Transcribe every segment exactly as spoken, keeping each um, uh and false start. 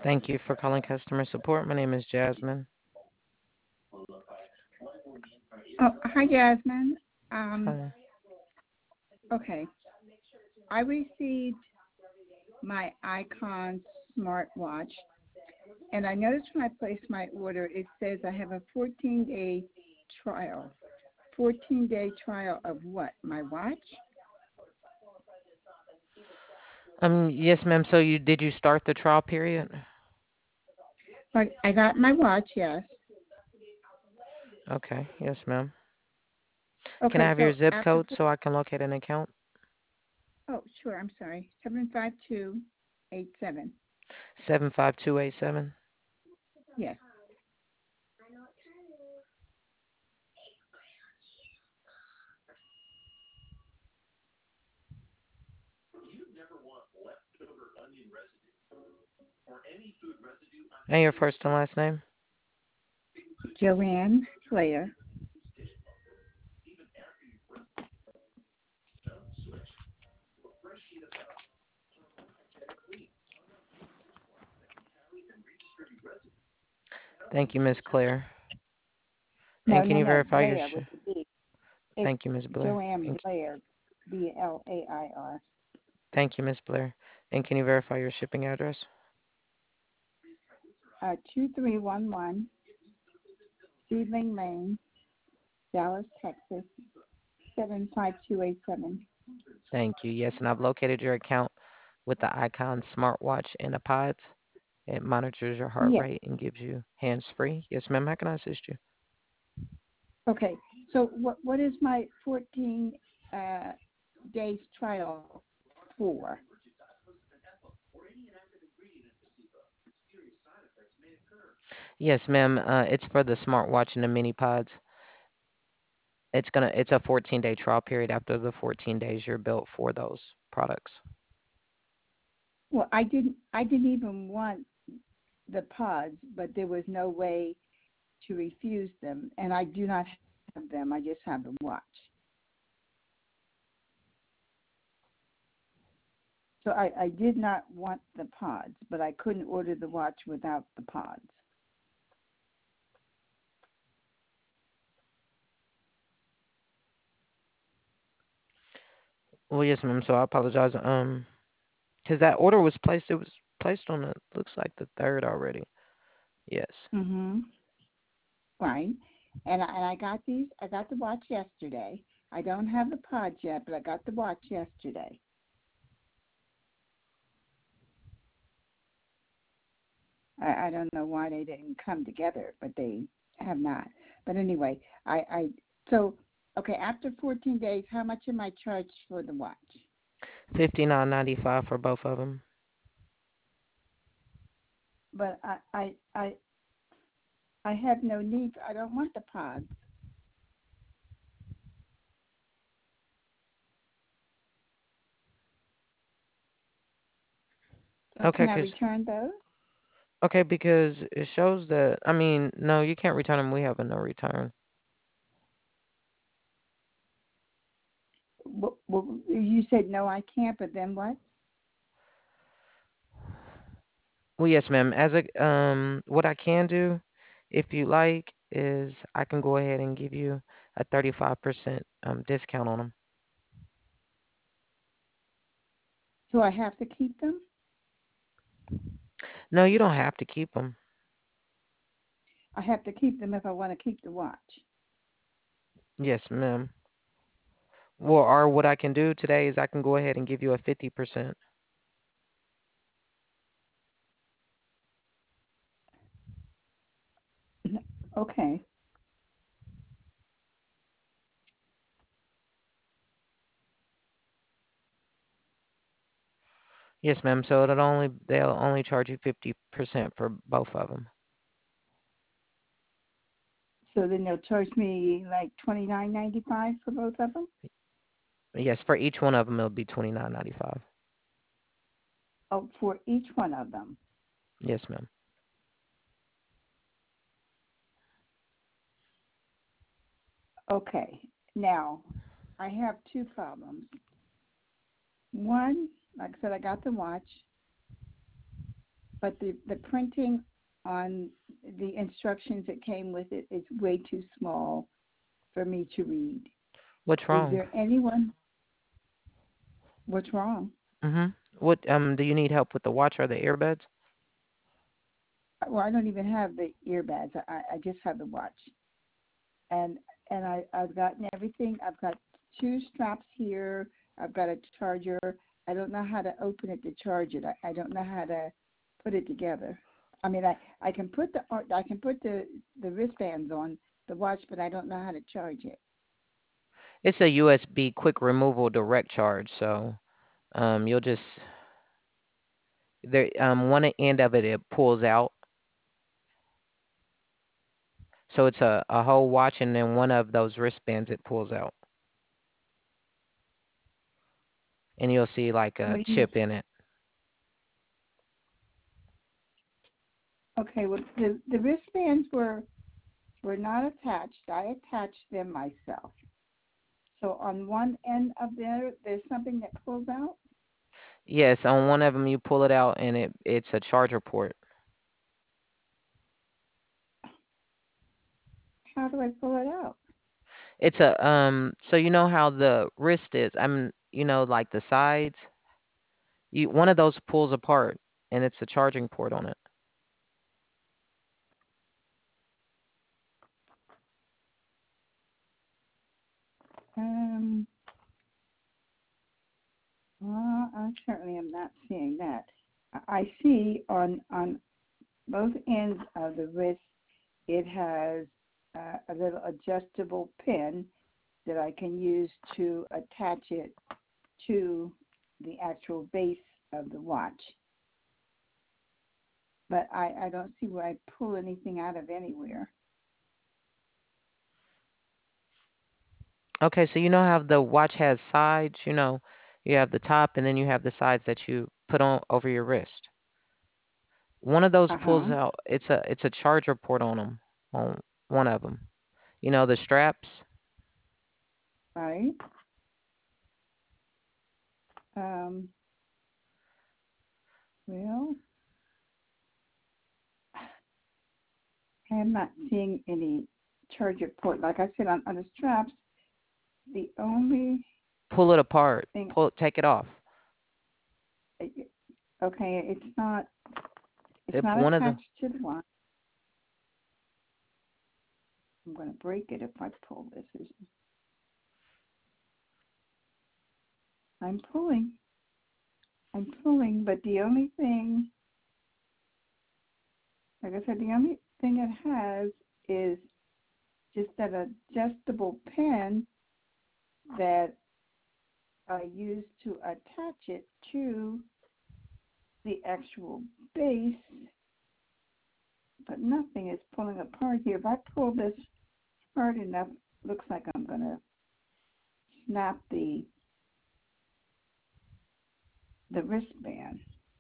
Thank you for calling customer support. My name is Jasmine. Oh, hi, Jasmine. Um, Hi. okay. I received my Icon smartwatch, and I noticed when I placed my order, it says I have a fourteen-day trial. fourteen-day trial of what? My watch? Um, yes, ma'am. So you did you start the trial period? Like, I got my watch, yes. Okay. Yes, ma'am. Can I Okay, have your so zip after, code so I can locate an account? oh, sure, I'm sorry. seven five two eight seven. Seven five two eight seven. Yes. And your first and last name? Joanne Slater. Thank you, Miss Claire. No, And can no, you no, verify your Blair sh- with the B. It's Thank you, Miss Blair. Joanne And Blair, B L A I R. thank you, Miss Blair. And can you verify your shipping address? Uh, two three one one Seedling Lane, Dallas, Texas, seven five two eight seven. Thank you. Yes, and I've located your account with the Icon smartwatch and the pods. It monitors your heart Yes. rate and gives you hands free. Yes, ma'am. How can I assist you? Okay. So what what is my fourteen uh, days trial for? Yes, ma'am. Uh, it's for the smartwatch and the mini pods. It's gonna. It's a fourteen day trial period. After the fourteen days, you're built for those products. Well, I didn't I didn't even want the pods, but there was no way to refuse them, and I do not have them. I just have the watch. So I, I did not want the pods, but I couldn't order the watch without the pods. Well, yes, ma'am. So I apologize. Um, because that order was placed. It was placed on the looks like the third already. Yes. Mhm. Right. And I, and I got these. I got the watch yesterday. I don't have the pods yet, but I got the watch yesterday. I, I don't know why they didn't come together, but they have not. But anyway, I, I so okay. After fourteen days, how much am I charged for the watch? Fifty nine ninety five for both of them. But I I I, I have no need. I don't want the pods. So Okay, can I cause return those? okay, because it shows that. I mean, no, you can't return them. We have a no return. Well, well, you said no, I can't. But then what? Well, yes, ma'am. As a um, what I can do, if you like, is I can go ahead and give you a thirty five percent um discount on them. So I have to keep them? No, you don't have to keep them. I have to keep them if I want to keep the watch. Yes, ma'am. Well, or what I can do today is I can go ahead and give you a fifty percent. Okay. Yes, ma'am. So it'll only they'll only charge you fifty percent for both of them. So then they'll charge me like twenty nine ninety five for both of them. Yes, for each one of them it'll be twenty nine ninety five. Oh, for each one of them. Yes, ma'am. Okay. Now, I have two problems. One, like I said, I got the watch. but the the printing on the instructions that came with it is way too small for me to read. What's Is wrong? there anyone? What's wrong? Mhm. What um do you need help with the watch or the earbuds? Well, I don't even have the earbuds. I, I just have the watch, and and I I've gotten everything. I've got two straps here. I've got a charger. I don't know how to open it to charge it. I, I don't know how to put it together. I mean, I, I can put the I can put the the wristbands on the watch, but I don't know how to charge it. It's a U S B quick removal direct charge, so um you'll just there um one end of it it pulls out. So it's a, a whole watch and then one of those wristbands it pulls out. And you'll see like a What do you mean? chip in it. Okay, well, the the wristbands were were not attached. I attached them myself. So on one end of there, there's something that pulls out. Yes, on one of them you pull it out and it it's a charger port. How do I pull it out? It's a um so you know how the wrist is. I'm you know like the sides. You one of those pulls apart and it's a charging port on it. Um, well, I certainly am not seeing that. I I see on on both ends of the wrist, it has uh, a little adjustable pin that I can use to attach it to the actual base of the watch. But I, I don't see where I pull anything out of anywhere. Okay, so you know how the watch has sides, you know, you have the top and then you have the sides that you put on over your wrist. One of those Uh pulls huh. out. It's a it's a charger port on them, on one of them. You know the straps. Right. Um, well, I'm not seeing any charger port. Like I said, on, on the straps, the only Pull it apart. thing, Pull it. Take it off. okay, it's not, it's If not one of the attached to the one. I'm going to break it if I pull this. I'm pulling, I'm pulling, but the only thing, like I said, the only thing it has is just that adjustable pin that I use to attach it to the actual base, but nothing is pulling apart here. If I pull this hard enough, looks like I'm going to snap the the wristband.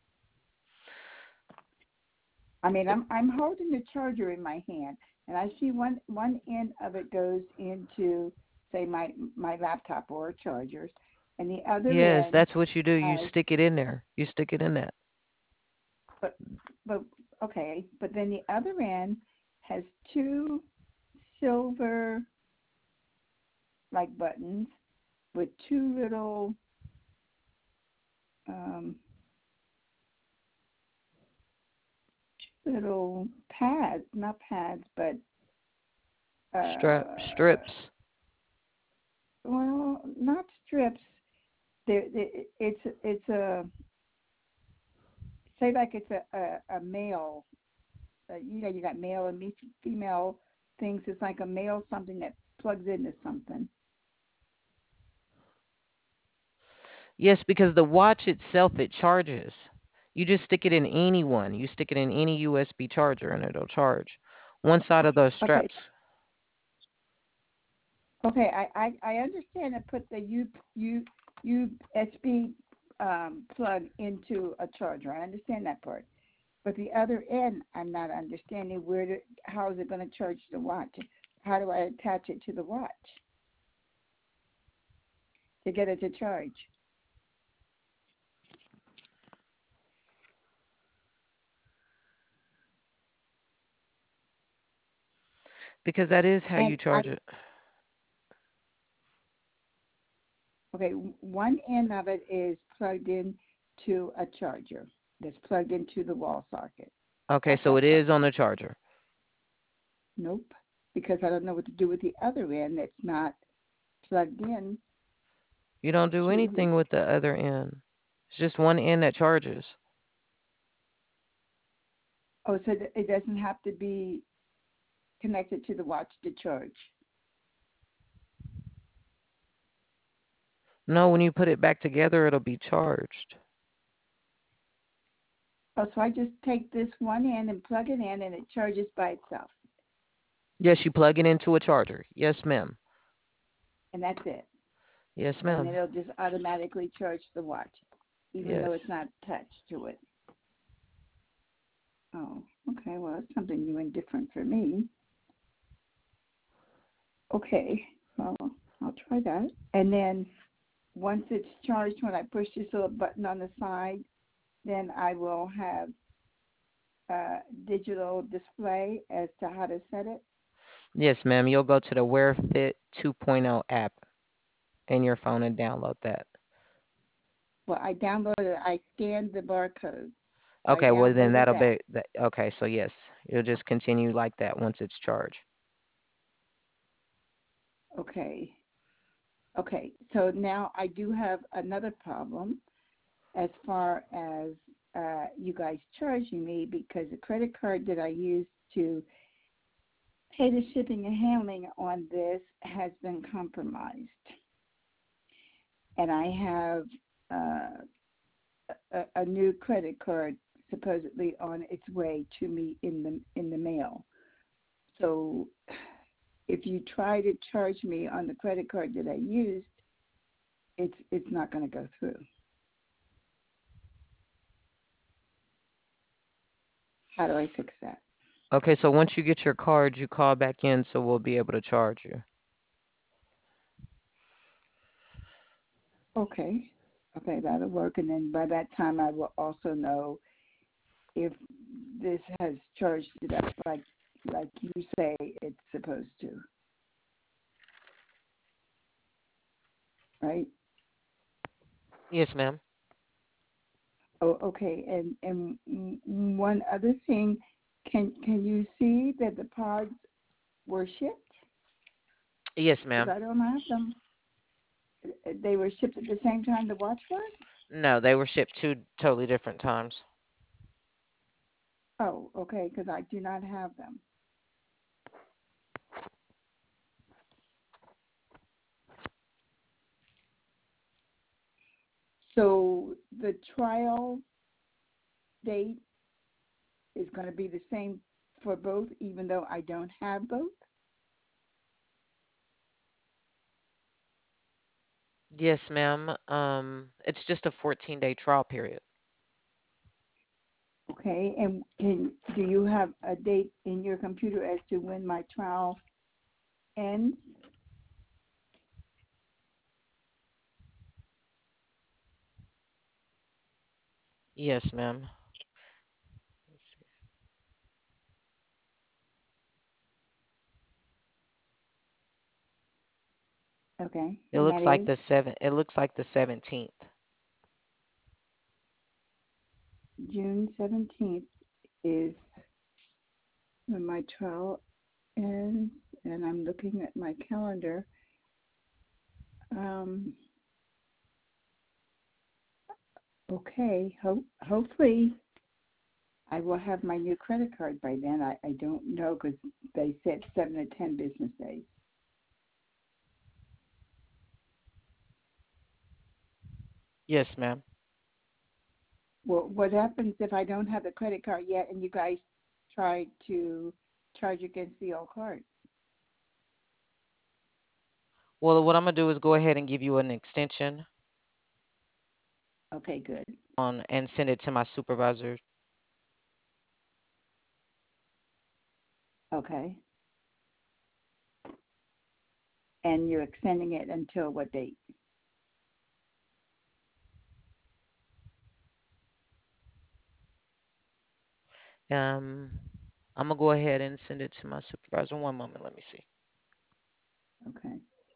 I mean, I'm I'm holding the charger in my hand, and I see one one end of it goes into, say, my my laptop or chargers, and the other yes, end that's what you do. You has, stick it in there. You stick it in that. but but okay, but then the other end has two silver like buttons with two little um, little pads, not pads, but Strap uh, strips. well, not strips. There, it's it's a, say like it's a a, a male. Uh, you know, you got male and female things. It's like a male something that plugs into something. Yes, because the watch itself it charges. You just stick it in any one. You stick it in any U S B charger and it'll charge. One side of those Okay, straps. okay, I I, I understand. I put the U U U S B um, plug into a charger. I understand that part. But the other end, I'm not understanding where to, how is it going to charge the watch? How do I attach it to the watch to get it to charge? Because that is how And you I charge it. okay, one end of it is plugged in to a charger that's plugged into the wall socket. Okay, Got so that it part? is on the charger. Nope. Because I don't know what to do with the other end that's not plugged in You don't do to. anything with the other end. It's just one end that charges. Oh, so it doesn't have to be connected to the watch to charge. No, when you put it back together, it'll be charged. Oh, so I just take this one end and plug it in, and it charges by itself, Yes, you plug it into a charger. Yes, ma'am. and that's it. Yes, And ma'am. it'll just automatically charge the watch, even though it's Yes. not attached to it. Oh, okay. Well, that's something new and different for me. Okay, well, I'll try that. And then once it's charged, when I push this little button on the side, then I will have a digital display as to how to set it. Yes, ma'am. You'll go to the Wear Fit 2.0 app in your phone and download that. Well, I downloaded, I scanned the barcode, so I Okay, well then downloaded that'll that. be that. Okay, so yes, you'll just continue like that once it's charged. Okay, okay. So now I do have another problem as far as uh, you guys charging me because the credit card that I used to pay the shipping and handling on this has been compromised. And I have uh, a, a new credit card supposedly on its way to me in the in the mail. So if you try to charge me on the credit card that I used, it's it's not going to go through. How do I fix that? Okay, so once you get your card, you call back in so we'll be able to charge you. Okay. Okay, that'll work. And then by that time, I will also know if this has charged it up like like you say it's supposed to, right? Yes, ma'am. Oh, okay. And and one other thing, can can you see that the pods were shipped? Yes, Because ma'am. I don't have them. They were shipped at the same time the watch was. No, they were shipped two totally different times. Oh, okay. Because I do not have them. So the trial date is going to be the same for both, even though I don't have both. Yes, ma'am. Um, it's just a fourteen day trial period. Okay, and can do you have a date in your computer as to when my trial ends? Yes, ma'am. Okay, It and that looks like is the seven. It looks like the seventeenth. June seventeenth is when my trial ends, and I'm looking at my calendar. Um, okay, ho- hopefully I will have my new credit card by then. I, I don't know because they said seven to ten business days. Yes, ma'am. Well, what happens if I don't have the credit card yet and you guys try to charge against the old card? Well, what I'm gonna do is go ahead and give you an extension Okay, good. on and send it to my supervisor. Okay. And you're extending it until what date? Um, I'm gonna go ahead and send it to my supervisor. One moment, let me see. Okay.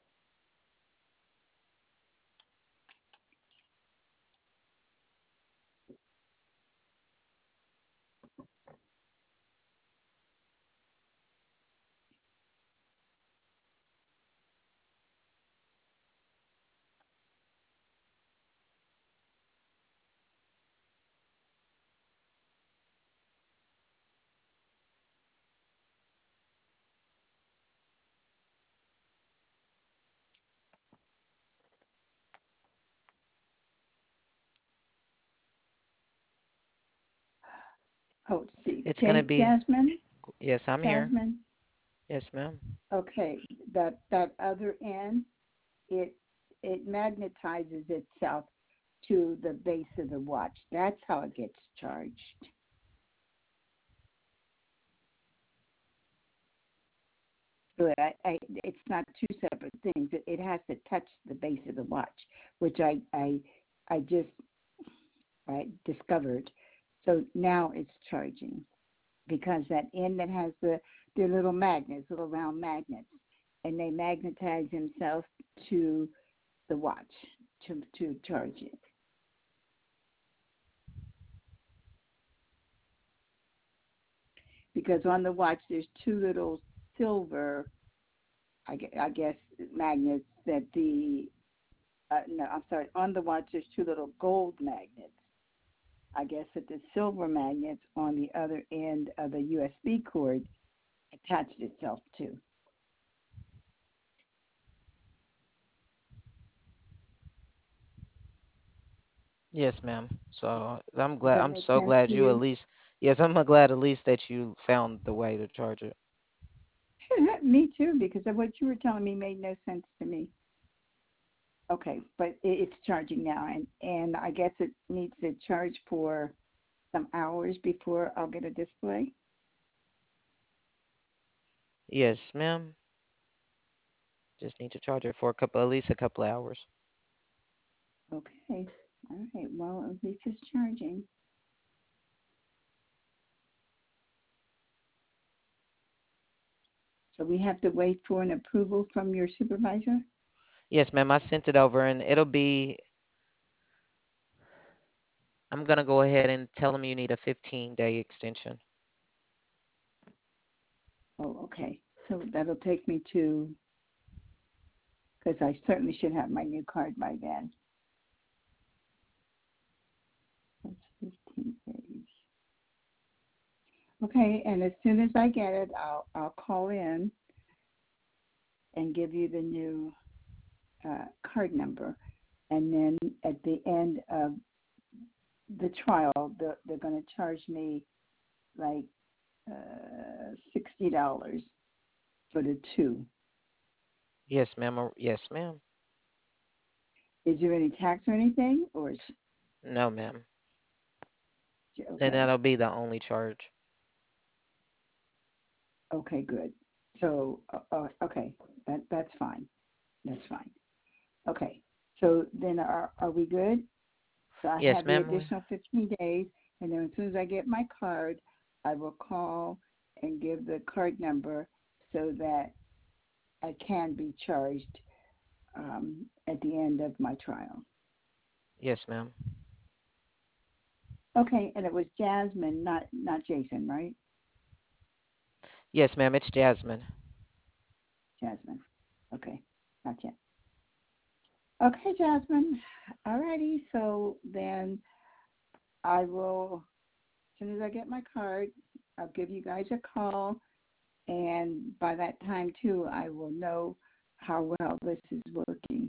Oh, let's see. It's gonna Ja- be, Jasmine, yes, I'm here. Jasmine. Yes, ma'am. Okay, that that other end, it it magnetizes itself to the base of the watch. That's how it gets charged. So I, I, it's not two separate things. It, it has to touch the base of the watch, which I I I just I discovered. So now it's charging because that end that has the the little magnets, little round magnets, and they magnetize themselves to the watch to to charge it. Because on the watch there's two little silver, I guess, magnets that the uh, no, I'm sorry. On the watch there's two little gold magnets. I guess that the silver magnets on the other end of the U S B cord attached itself to. Yes, ma'am. So I'm Does glad. that I'm make so sense glad to you at you? least. Yes, I'm glad at least that you found the way to charge it. Me too, because of what you were telling me made no sense to me. Okay, but it's charging now, and and I guess it needs to charge for some hours before I'll get a display. Yes, ma'am. Just need to charge it for a couple, at least a couple of hours. Okay, all right. Well, at least it's charging. So we have to wait for an approval from your supervisor. Yes, ma'am. I sent it over, and it'll be. I'm gonna go ahead and tell them you need a fifteen day extension. Oh, okay. So that'll take me to, because I certainly should have my new card by then. That's fifteen days. Okay, and as soon as I get it, I'll I'll call in and give you the new uh, card number, and then at the end of the trial, they're, they're going to charge me like uh, sixty dollars for the two. Yes, ma'am. or- Yes, ma'am. Is there any tax or anything, or is No, ma'am. And okay? that'll be the only charge. Okay, good. So, uh, uh, okay, that that's fine. That's fine. Okay. So then, are are we good? So I Yes, have the ma'am. we- additional fifteen days, and then as soon as I get my card, I will call and give the card number so that I can be charged um, at the end of my trial. Yes, ma'am. Okay, and it was Jasmine, not not Jason, right? Yes, ma'am. It's Jasmine. Jasmine. Okay, gotcha. Okay, Jasmine. Alrighty, so then I will, as soon as I get my card, I'll give you guys a call, and by that time too, I will know how well this is working.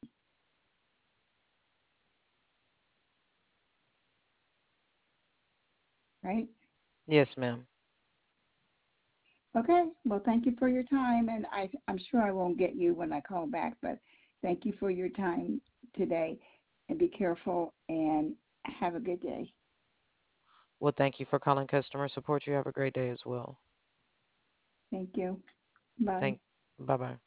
Right? Yes, ma'am. Okay. Well, thank you for your time, and I, I'm sure I won't get you when I call back, but thank you for your time today, and be careful and have a good day. Well, thank you for calling customer support. You have a great day as well. Thank you. Bye. Thank. Bye bye.